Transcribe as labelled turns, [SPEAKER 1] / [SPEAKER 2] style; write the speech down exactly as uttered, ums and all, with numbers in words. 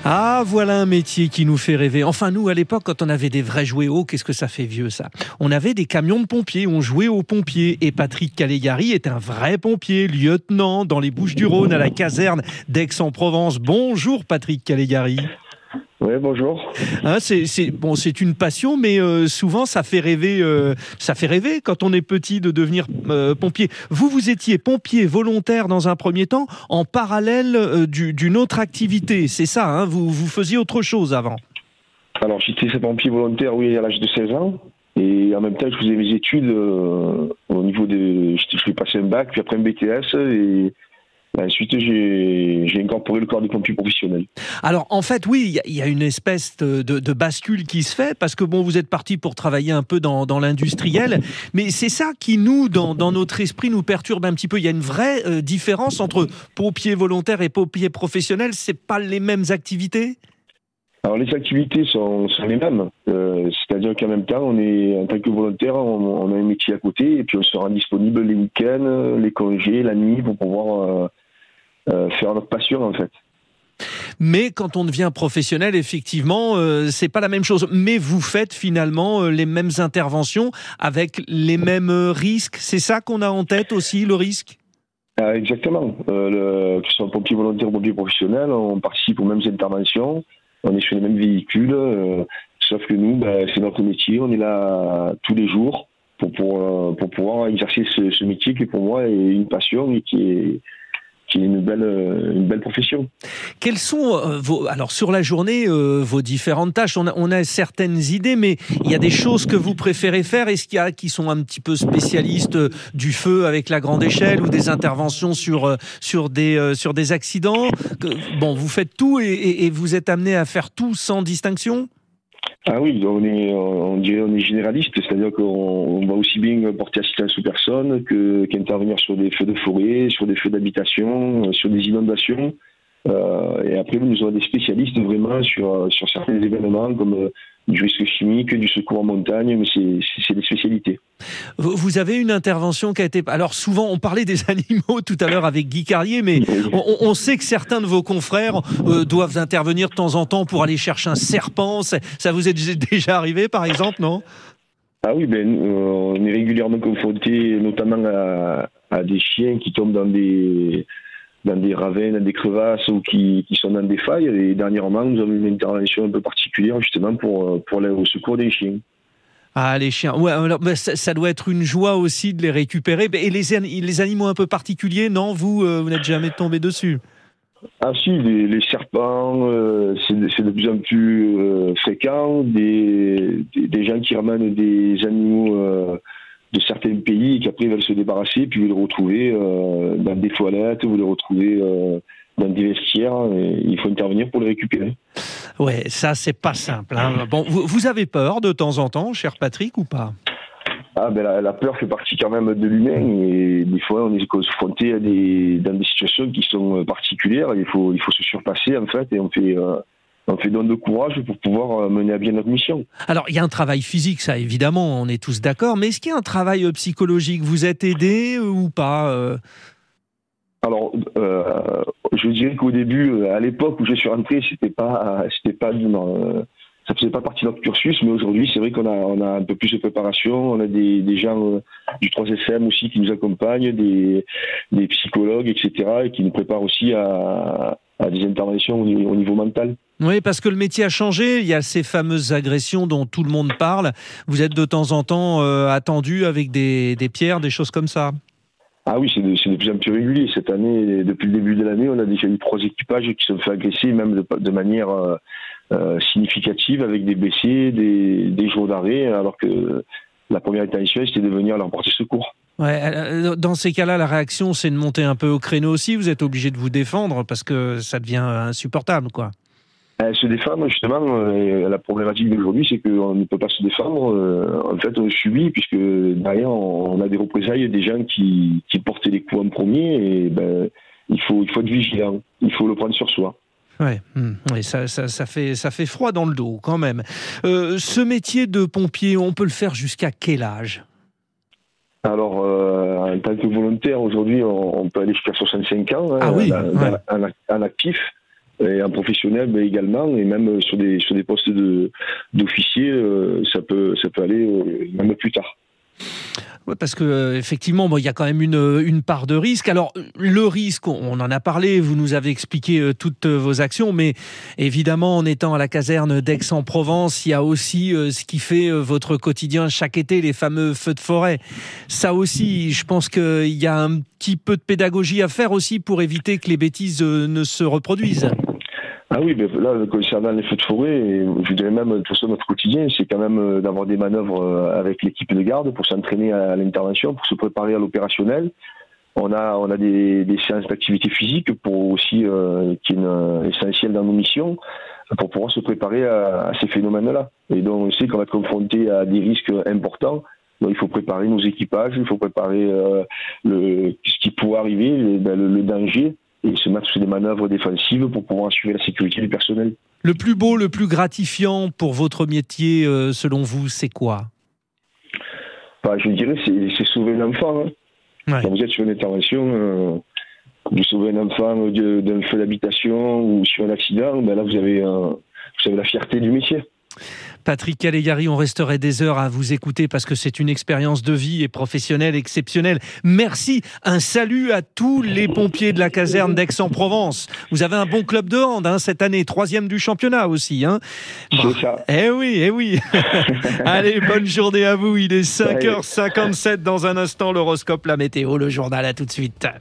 [SPEAKER 1] Ah, voilà un métier qui nous fait rêver. Enfin, nous, à l'époque, quand on avait des vrais jouets, oh, qu'est-ce que ça fait vieux, ça. On avait des camions de pompiers, on jouait aux pompiers. Et Patrick Calegari est un vrai pompier, lieutenant dans les Bouches-du-Rhône, à la caserne d'Aix-en-Provence. Bonjour, Patrick Calegari.
[SPEAKER 2] Oui, bonjour.
[SPEAKER 1] Hein, c'est, c'est, bon, c'est une passion, mais euh, souvent ça fait rêver. Euh, ça fait rêver quand on est petit de devenir euh, pompier. Vous, vous étiez pompier volontaire dans un premier temps, en parallèle euh, du, d'une autre activité. C'est ça, hein, vous, vous faisiez autre chose avant.
[SPEAKER 2] Alors, j'étais pompier volontaire, oui, à l'âge de seize ans. Et en même temps, je faisais mes études euh, au niveau de... Je suis passé un bac, puis après un B T S. Et ensuite, j'ai, j'ai incorporé le corps des pompiers professionnels.
[SPEAKER 1] Alors, en fait, oui, il y, y a une espèce de, de, de bascule qui se fait, parce que bon, vous êtes parti pour travailler un peu dans, dans l'industriel, mais c'est ça qui, nous, dans, dans notre esprit, nous perturbe un petit peu. Il y a une vraie euh, différence entre pompiers volontaires et pompiers professionnels. C'est pas les mêmes activités ?
[SPEAKER 2] Alors, les activités sont, sont les mêmes. Euh, c'est-à-dire qu'en même temps, on est, en tant que volontaire, on, on a un métier à côté, et puis on se rend disponible les week-ends, les congés, la nuit, pour pouvoir euh, euh, faire notre passion, en fait.
[SPEAKER 1] Mais quand on devient professionnel, effectivement, euh, c'est pas la même chose. Mais vous faites finalement euh, les mêmes interventions avec les mêmes euh, risques. C'est ça qu'on a en tête aussi, le risque ?
[SPEAKER 2] Ah, exactement. Euh, le, que ce soit pompier volontaire ou pompier professionnel, on participe aux mêmes interventions. On est sur les mêmes véhicules, euh, sauf que nous, ben, c'est notre métier. On est là tous les jours pour, pour, pour pouvoir exercer ce, ce métier qui, pour moi, est une passion et qui est, qui est une belle, une belle profession.
[SPEAKER 1] Quelles sont, euh, vos, alors sur la journée, euh, vos différentes tâches ? On a, on a certaines idées, mais il y a des choses que vous préférez faire. Est-ce qu'il y a qui sont un petit peu spécialistes du feu avec la grande échelle ou des interventions sur, sur, des, euh, sur des accidents ? que, Bon, vous faites tout et, et, et vous êtes amené à faire tout sans distinction ?
[SPEAKER 2] Ah oui, on est, on dirait, on est généraliste, c'est-à-dire qu'on on va aussi bien porter assistance aux personnes que, qu'intervenir sur des feux de forêt, sur des feux d'habitation, sur des inondations. Euh, et après, nous avons des spécialistes vraiment sur, sur certains événements comme euh, du risque chimique, du secours en montagne, mais c'est, c'est des spécialités.
[SPEAKER 1] Vous avez une intervention qui a été... Alors souvent, on parlait des animaux tout à l'heure avec Guy Carlier, mais on, on sait que certains de vos confrères euh, doivent intervenir de temps en temps pour aller chercher un serpent. Ça, ça vous est déjà arrivé, par exemple, non ?
[SPEAKER 2] Ah oui, ben, euh, on est régulièrement confronté notamment à, à des chiens qui tombent dans des... dans des ravins, dans des crevasses ou qui, qui sont dans des failles. Et dernièrement, nous avons une intervention un peu particulière justement pour, pour aller au secours des chiens.
[SPEAKER 1] Ah, les chiens. Ouais, alors, bah, ça, ça doit être une joie aussi de les récupérer. Et les, les animaux un peu particuliers, non ? Vous, euh, vous n'êtes jamais tombé dessus ?
[SPEAKER 2] Ah si, les, les serpents, euh, c'est, c'est de plus en plus euh, fréquent. Des, des, des gens qui ramènent des animaux euh, de certains pays et qui après veulent se débarrasser, puis vous les retrouvez euh, dans des toilettes, vous les retrouvez euh, dans des vestiaires, et il faut intervenir pour les récupérer.
[SPEAKER 1] Ouais, ça c'est pas simple. Hein. Bon, vous, vous avez peur de temps en temps, cher Patrick, ou pas ?
[SPEAKER 2] Ah ben la, la peur fait partie quand même de l'humain, et des fois on est confronté à des dans des situations qui sont particulières. Il faut il faut se surpasser en fait, et on fait euh, on fait don de courage pour pouvoir mener à bien notre mission.
[SPEAKER 1] Alors, il y a un travail physique, ça, évidemment, on est tous d'accord. Mais est-ce qu'il y a un travail psychologique ? Vous êtes aidé ou pas ? euh...
[SPEAKER 2] Alors, euh, je dirais qu'au début, à l'époque où je suis rentré, c'était pas, c'était pas, non, ça faisait pas partie de notre cursus. Mais aujourd'hui, c'est vrai qu'on a, on a un peu plus de préparation. On a des, des gens du trois F M aussi qui nous accompagnent, des, des psychologues, et cetera, et qui nous préparent aussi à, à des interventions au niveau, au niveau mental.
[SPEAKER 1] Oui, parce que le métier a changé. Il y a ces fameuses agressions dont tout le monde parle. Vous êtes de temps en temps euh, attendu avec des, des pierres, des choses comme ça.
[SPEAKER 2] Ah oui, c'est de, c'est de plus en plus régulier. Cette année, depuis le début de l'année, on a déjà eu trois équipages qui se sont fait agresser, même de, de manière euh, euh, significative, avec des blessés, des, des jours d'arrêt, alors que la première intention, c'était de venir leur porter secours.
[SPEAKER 1] Ouais, dans ces cas-là, la réaction, c'est de monter un peu au créneau aussi. Vous êtes obligé de vous défendre parce que ça devient insupportable, quoi.
[SPEAKER 2] Euh, se défendre, justement, euh, la problématique d'aujourd'hui, c'est qu'on ne peut pas se défendre. Euh, en fait, on subit, puisque derrière, on a des représailles des gens qui, qui portent les coups en premier, et ben, il faut, il faut être vigilant. Il faut le prendre sur soi.
[SPEAKER 1] Ouais, oui, ça, ça, ça, fait, ça fait froid dans le dos, quand même. Euh, ce métier de pompier, on peut le faire jusqu'à quel âge ?
[SPEAKER 2] Alors, euh, en tant que volontaire, aujourd'hui, on, on peut aller jusqu'à soixante-cinq ans, hein,
[SPEAKER 1] ah oui,
[SPEAKER 2] en,
[SPEAKER 1] ouais.
[SPEAKER 2] en, en actif. et en professionnel mais également, et même sur des sur des postes de d'officiers, euh, ça peut ça peut aller euh, même plus tard.
[SPEAKER 1] Ouais, parce que euh, effectivement, bon, il y a quand même une, une part de risque. Alors, le risque, on, on en a parlé, vous nous avez expliqué euh, toutes euh, vos actions, mais évidemment, en étant à la caserne d'Aix-en-Provence, il y a aussi euh, ce qui fait euh, votre quotidien chaque été, les fameux feux de forêt. Ça aussi, je pense qu'il y a un petit peu de pédagogie à faire aussi pour éviter que les bêtises euh, ne se reproduisent.
[SPEAKER 2] Ah oui, ben là, concernant les feux de forêt, et je dirais même, de toute façon, notre quotidien, c'est quand même d'avoir des manœuvres avec l'équipe de garde pour s'entraîner à l'intervention, pour se préparer à l'opérationnel. On a, on a des, des séances d'activité physique pour aussi, euh, qui est une, essentielle dans nos missions, pour pouvoir se préparer à, à ces phénomènes-là. Et donc, on sait qu'on va être confronté à des risques importants. Donc, il faut préparer nos équipages, il faut préparer euh, le, ce qui pourrait arriver, le, le, le danger, et se mettre sur des manœuvres défensives pour pouvoir assurer la sécurité du personnel.
[SPEAKER 1] Le plus beau, le plus gratifiant pour votre métier, euh, selon vous, c'est quoi?
[SPEAKER 2] Bah, je dirais c'est, c'est sauver un enfant. Hein. Ouais. Quand vous êtes sur une intervention, euh, vous sauvez un enfant de, d'un feu d'habitation ou sur un accident, ben là vous avez, euh, vous avez la fierté du métier.
[SPEAKER 1] Patrick Calegari, on resterait des heures à vous écouter parce que c'est une expérience de vie et professionnelle exceptionnelle. Merci. Un salut à tous les pompiers de la caserne d'Aix-en-Provence. Vous avez un bon club de hand hein, cette année, troisième du championnat aussi. Hein.
[SPEAKER 2] Bon. C'est ça.
[SPEAKER 1] Eh oui, eh oui. Allez, bonne journée à vous. Il est cinq heures cinquante-sept dans un instant. L'horoscope, la météo, le journal. À tout de suite.